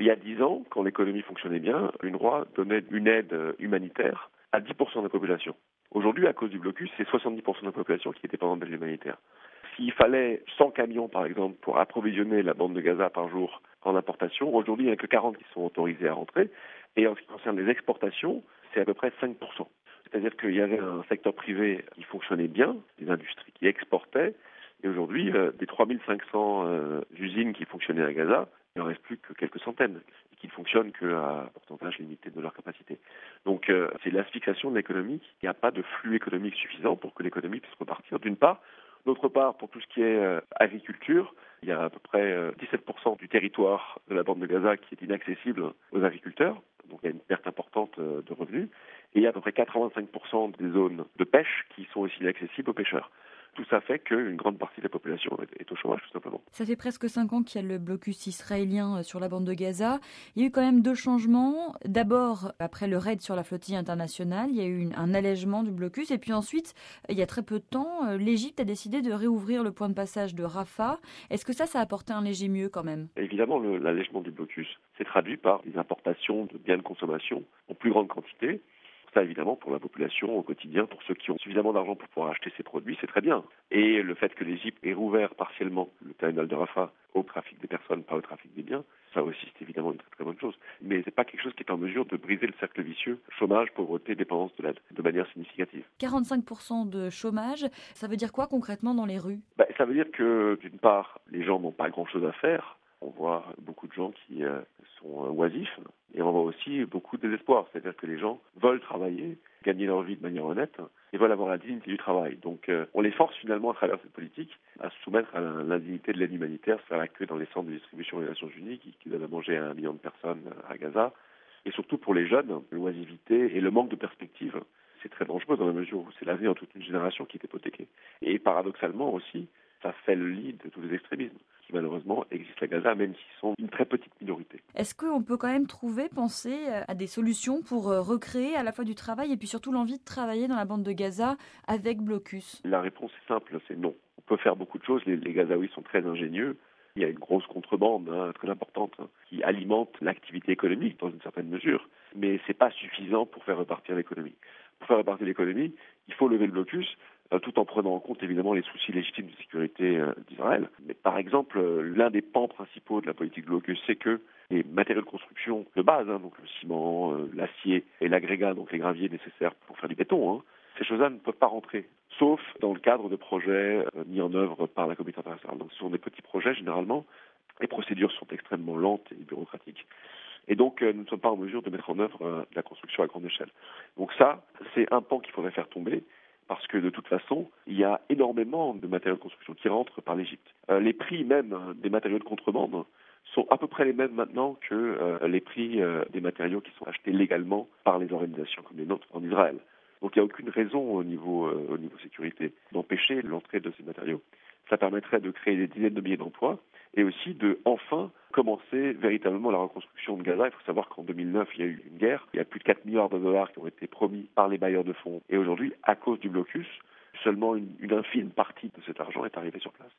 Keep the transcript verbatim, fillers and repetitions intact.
Il y a dix ans, quand l'économie fonctionnait bien, l'UNRWA donnait une aide humanitaire à dix pour cent de la population. Aujourd'hui, à cause du blocus, c'est soixante-dix pour cent de la population qui est dépendante de l'aide humanitaire. S'il fallait cent camions, par exemple, pour approvisionner la bande de Gaza par jour en importation, aujourd'hui, il n'y en a que quarante qui sont autorisés à rentrer. Et en ce qui concerne les exportations, c'est à peu près cinq pour cent. C'est-à-dire qu'il y avait un secteur privé qui fonctionnait bien, des industries qui exportaient. Et aujourd'hui, euh, des trois mille cinq cents euh, usines qui fonctionnaient à Gaza, il n'en reste plus que quelques centaines et qui ne fonctionnent qu'à un pourcentage limité de leur capacité. Donc euh, c'est l'asphyxiation de l'économie. Il n'y a pas de flux économique suffisant pour que l'économie puisse repartir, d'une part. D'autre part, pour tout ce qui est euh, agriculture, il y a à peu près euh, dix-sept pour cent du territoire de la bande de Gaza qui est inaccessible aux agriculteurs. Donc il y a une perte importante euh, de revenus. Et il y a à peu près quatre-vingt-cinq pour cent des zones de pêche qui sont aussi inaccessibles aux pêcheurs. Tout ça fait qu'une grande partie de la population est au chômage, tout simplement. Ça fait presque cinq ans qu'il y a le blocus israélien sur la bande de Gaza. Il y a eu quand même deux changements. D'abord, après le raid sur la flottille internationale, il y a eu une, un allègement du blocus. Et puis ensuite, il y a très peu de temps, l'Égypte a décidé de réouvrir le point de passage de Rafah. Est-ce que ça, ça a apporté un léger mieux quand même? Évidemment, le, l'allègement du blocus s'est traduit par des importations de biens de consommation en plus grande quantité. Ça, évidemment, pour la population au quotidien, pour ceux qui ont suffisamment d'argent pour pouvoir acheter ces produits, c'est très bien. Et le fait que l'Égypte ait rouvert partiellement le terminal de Rafah au trafic des personnes, pas au trafic des biens, ça aussi, c'est évidemment une très très bonne chose. Mais c'est pas quelque chose qui est en mesure de briser le cercle vicieux, chômage, pauvreté, dépendance de l'aide, de manière significative. quarante-cinq pour cent de chômage, ça veut dire quoi concrètement dans les rues? Ben, ça veut dire que, d'une part, les gens n'ont pas grand-chose à faire. On voit beaucoup de gens qui euh, sont euh, oisifs et on voit aussi beaucoup de désespoir. C'est-à-dire que les gens veulent travailler, gagner leur vie de manière honnête et veulent avoir la dignité du travail. Donc euh, on les force finalement à travers cette politique à se soumettre à l'indignité de l'aide humanitaire, faire la queue dans les centres de distribution des Nations Unies qui, qui donnent à manger à un million de personnes à Gaza. Et surtout pour les jeunes, l'oisiveté et le manque de perspective, c'est très dangereux dans la mesure où c'est l'avenir de toute une génération qui est hypothéquée. Et paradoxalement aussi, ça fait le lit de tous les extrémismes qui malheureusement existent à Gaza, même s'ils sont une très petite minorité. Est-ce qu'on peut quand même trouver, penser à des solutions pour recréer à la fois du travail et puis surtout l'envie de travailler dans la bande de Gaza avec blocus? La réponse est simple, c'est non. On peut faire beaucoup de choses, les, les Gazaouis sont très ingénieux. Il y a une grosse contrebande hein, très importante hein, qui alimente l'activité économique dans une certaine mesure, mais c'est pas suffisant pour faire repartir l'économie. Pour faire repartir l'économie, il faut lever le blocus, euh, tout en prenant en compte évidemment les soucis légitimes de sécurité euh, d'Israël. Mais par exemple, euh, l'un des pans principaux de la politique de blocus, c'est que les matériaux de construction de base, hein, donc le ciment, euh, l'acier et l'agrégat, donc les graviers nécessaires pour faire du béton, hein, ces choses-là ne peuvent pas rentrer, sauf dans le cadre de projets euh, mis en œuvre par la communauté internationale. Donc ce sont des petits projets généralement, les procédures sont extrêmement lentes et bureaucratiques. Et donc, euh, nous ne sommes pas en mesure de mettre en œuvre euh, la construction à grande échelle. Donc ça, c'est un pan qu'il faudrait faire tomber, parce que de toute façon, il y a énormément de matériaux de construction qui rentrent par l'Égypte. Euh, les prix même euh, des matériaux de contrebande sont à peu près les mêmes maintenant que euh, les prix euh, des matériaux qui sont achetés légalement par les organisations comme les nôtres en Israël. Donc il n'y a aucune raison au niveau, euh, au niveau sécurité d'empêcher l'entrée de ces matériaux. Ça permettrait de créer des dizaines de milliers d'emplois et aussi de enfin commencer véritablement la reconstruction de Gaza. Il faut savoir qu'en deux mille neuf, il y a eu une guerre. Il y a plus de quatre milliards de dollars qui ont été promis par les bailleurs de fonds. Et aujourd'hui, à cause du blocus, seulement une, une infime partie de cet argent est arrivée sur place.